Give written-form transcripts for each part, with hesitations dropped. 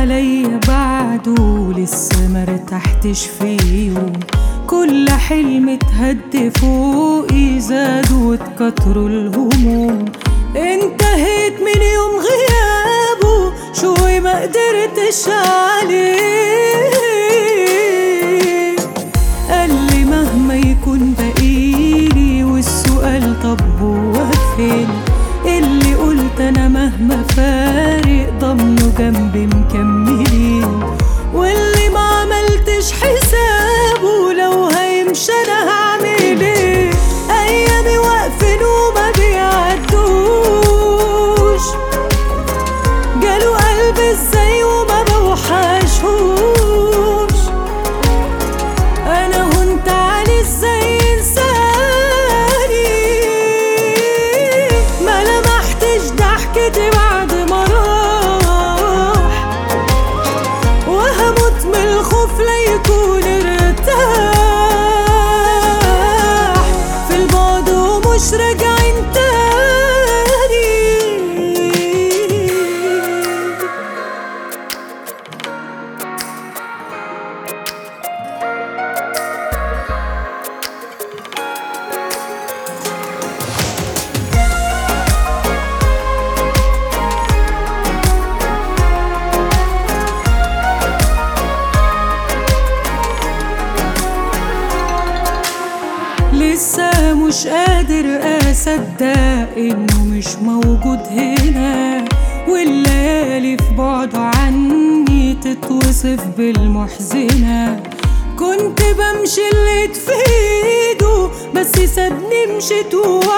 عليا بعده لسه مرتحتش فيهم. كل حلم اتهد فوقي زاد واتكتروا الهموم. انتهيت من يوم غيابه شوي ما قدرتش عليه. قال لي مهما يكون بقيلي والسؤال طب هو فين، اللي قلت انا مهما فارق ضمنه جنبي مكملين. واللي ما عملتش حسابه لو هيمشي انا هعمل ايه. ايامي واقفين وما بيعدوش، جاله قلب ازاي وما بوحشهوش. انا هنت عليه ازاي انساني، ما لمحتش ضحكتي بعد ما راح. وهموت من الخوف لا يكون ارتاح في البعد ومش راجعين تاني. لسه مش قادر اصدق انه مش موجود هنا، والليالي في بعده عني تتوصف بالمحزنة. كنت بمشي اللي في ايده بس سابني مشيت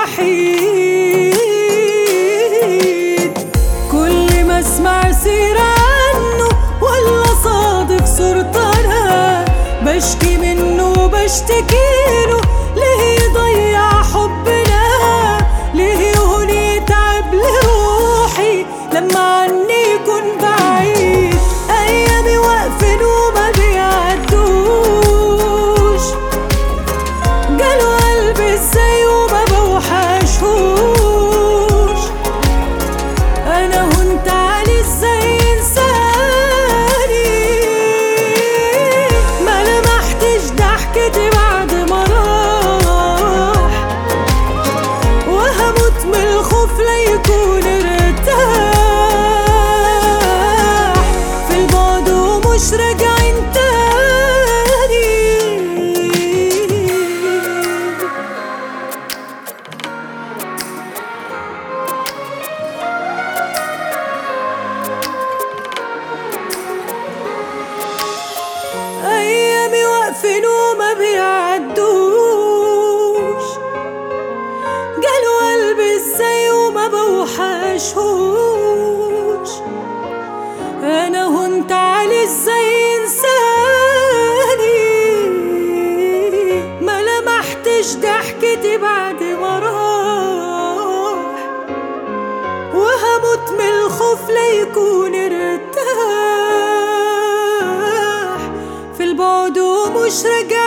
وحيد. كل ما اسمع سيرة عنه ولا صادف صورته انا بشكي منه وبشتكيله. ليه يضيع حبنا، ليه يهون يتعب لروحي لما عني يكون بعيد. ايامي واقفين وما بيعدوش، جاله قلب ازاي وما بوحشهوش. انا هنت عليه ازاي انساني، ما لمحتش ضحكتي بعد ما راح. وهموت من الخوف لا يكون ارتاح في البعد ومش راجعين تاني. ايامي واقفين وما بيعدوش، جاله قلب ازاي وما بوحشهوش. انا هنت عليه ازاي انساني، ما لمحتش ضحكتي بعد ما راح. وهموت من الخوف لا يكون ارتاح في البعد ومش راجع